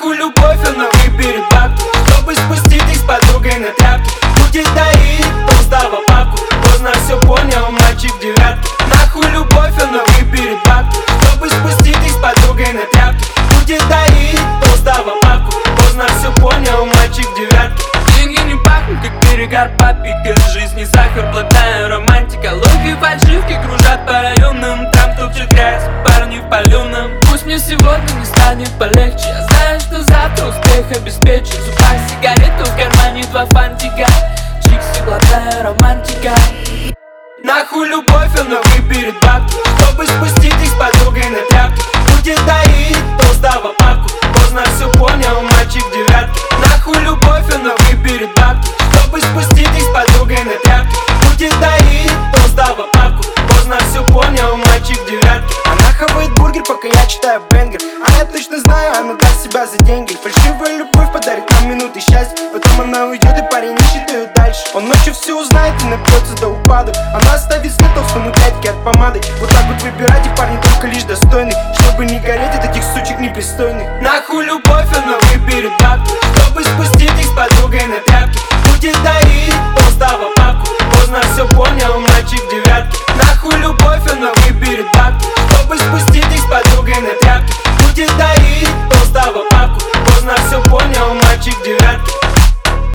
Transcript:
Нахуй любовь, она выберет бабки, чтобы спустить их с подругой на тряпки. Будет доить толстого папку, поздно все понял, мальчик девятки. Нахуй любовь, она выберет бабки, чтобы спустить их с подругой на тряпки. Будет доить толстого папку, поздно все понял, мальчик девятки. Деньги не пахнут, как перегар папика. Жизнь не сахар, плотная романтика. Логи фальшивки кружат по районам, там топчет грязь, парни в паленом. Пусть мне сегодня не станет полегче, я знаю, что завтра успех обеспечу. В зубах сигарету, в кармане два фантика. Чикси, плотная романтика. Нахуй любовь, она выберет бабки, чтобы спустить их с подругой на тряпки. Будет доить толстого папку, поздно все понял, мальчик девятки. Нахуй любовь, она выберет бабки, чтобы спустить их с подругой на тряпки. Будет доить толстого папку, поздно все понял, мальчик девятки. Она хавает бургер, пока я читаю бенгер. А я точно знаю, она даст себя за деньги. Фальшивая любовь подарит нам минуты счастья. Потом она уйдет, и парень ищет ее дальше. Он ночью все узнает и напьется до упаду. Она оставит след толстому дядьке от помады. Вот так вот выбирайте, парни только лишь достойных, чтобы не гореть от этих сучек непристойных. Нахуй любовь, она выберет бабки, чтобы спустить их с подругой на тряпки. Будет доить